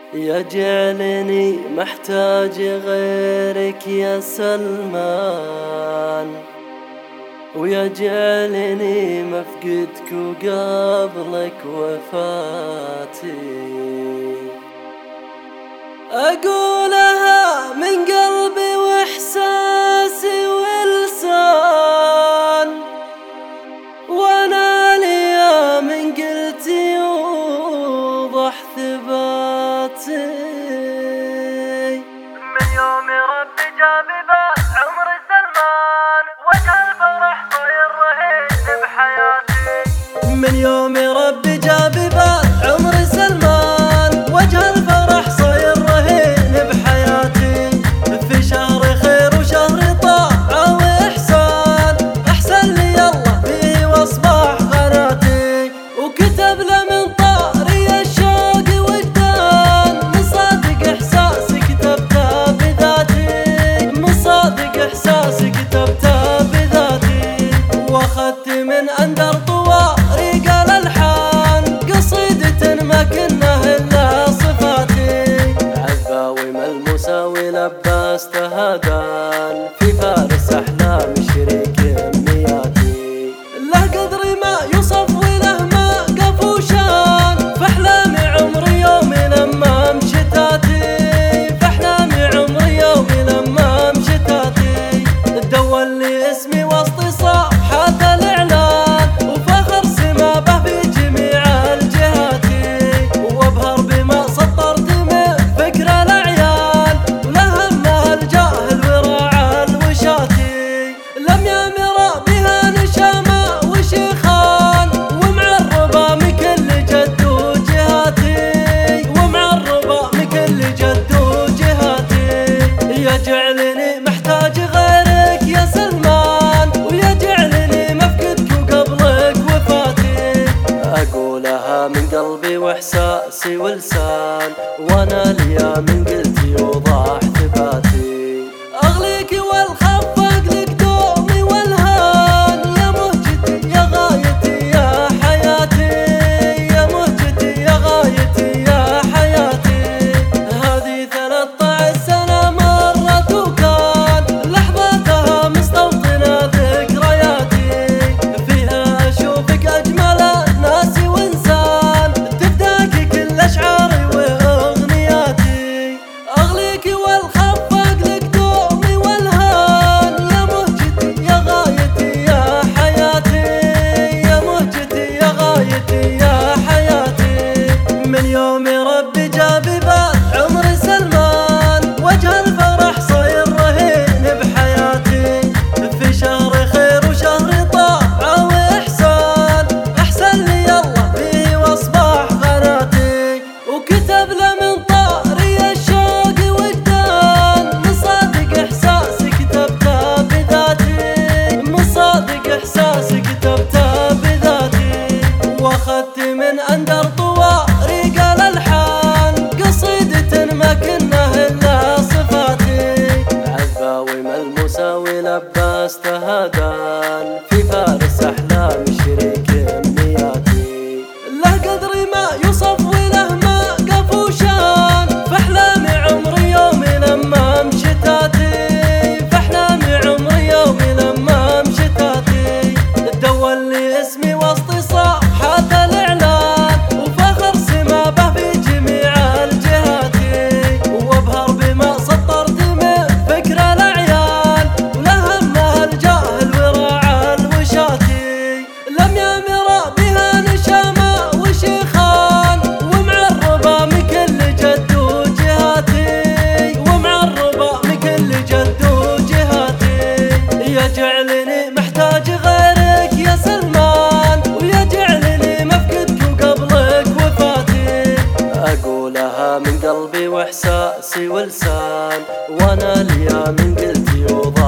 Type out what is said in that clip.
يجعلني محتاج غيرك يا سلمان، ويجعلني مفقدك وقبلك وفاتي. أقولها من قلبي وإحساسي ولسان، وأنا ليا من قلتي يوضح ثباتي. من يوم ربي جابي بال عمر سلمان، وجه الفرح صاير رهين بحياتي. من يوم ربي جابي بال عمر سلمان، وجه الفرح صاير رهين بحياتي. في شهر خير وشهر طاعة وإحسان، أحسن لي الله فيه وأصبح قناتي. وكتب له من طاري الشوق وجدان، من صادق إحساسي كتبته بذاتي، من صادق إحساسي كتبته بذاتي. وأخذت من أندر طوارق الألحان قصيدة ما كنه إلا صفاتي. عذباوي ملموسة ولباس تهدان، في فارس أحلام شريك أمنياتي. له قدر ما يوصف وله ما قفوشان، فأحلامي عمري يومي لما مشتاتي، فأحلامي عمري يومي لما مشتاتي. تدول لي اسمي وسط صفحات الإعلان، وفخر سما به في جميع الجهات. وابهر بما سطرت من فكر الأعيان، ولهمه الجاهل وراعى الوشاتي. لم يمر بها نشامة وشيخان، ومعربة من كل جد وجهاتي، ومعربة من كل جد وجهاتي. يجعلني محتاج غيرك يا سلمان، ويجعلني مفقدك وقبلك وفاتي. أقولها من قلبي وإحساسي ولسان، وأنا ليا من قلتي يوضح ثباتي. أغليك والخفق لك دومي والهان، يا مهجتي يا غايتي يا حياتي، يا مهجتي يا غايتي يا حياتي. هذه 13 سنة مرت وكان لحظاتها مستوطنة ذكرياتي. فيها أشوفك أجمل الناس وإنسان، تفداك كل أشعاري وأغنياتي. أغليك والخفق لك دومي والهان، يا مهجتي يا غايتي يا حياتي، يا مهجتي يا غايتي يا حياتي. من يوم ربي جابي بال عمر سلمان، وجه الفرح صاير رهين بحياتي. في شهر خير وشهر طاعة وإحسان، أحسن لي الله فيه وأصبح قناتي. وكتب له من طاري الشوق وجدان، من صادق إحساسي كتبته بذاتي، من صادق إحساسي كتبته بذاتي. وأخذت من أندر طوارق الألحان قصيدة ما كنه إلا صفاتي. عذباوي ملموسة ولباس تهدان، في فارس أحلام شريك أمنياتي. له قدر ما يوصف وله ما قفوشان، فأحلامي عمري يومي لما مشتاتي، فأحلامي عمري يومي لما مشتاتي. تدول لي اسمي وسط صفحات الإعلان، وفخر سما به في جميع الجهات. وابهر بما سطرت من فكر الأعيان، ولهمه الجاهل وراعى الوشاتي. لم يمر بها نشامة وشيخان، ومعربة من كل جد وجهاتي، ومعربة من كل جد وجهاتي. يجعلني محتاج غيرك يا سلمان، ويجعلني مفقدك وقبلك وفاتي. أقولها من قلبي وإحساسي ولسان، وأنا ليا من قلتي يوضح